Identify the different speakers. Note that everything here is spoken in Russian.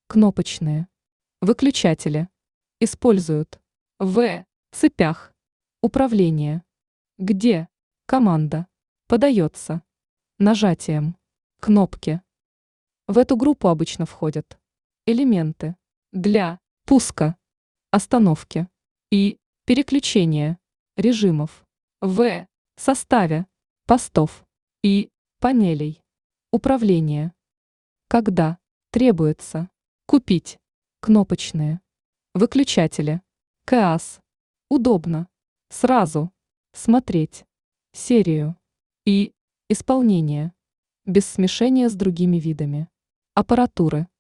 Speaker 1: Кнопочные. Выключатели. Используют. В. Цепях. Управление. Где? Команда. Подается. Нажатием. Кнопки. В эту группу обычно входят элементы для пуска, остановки и переключения режимов в составе постов и панелей управления. Когда требуется купить кнопочные выключатели, КАС, удобно сразу смотреть серию и исполнение без смешения с другими видами аппаратуры.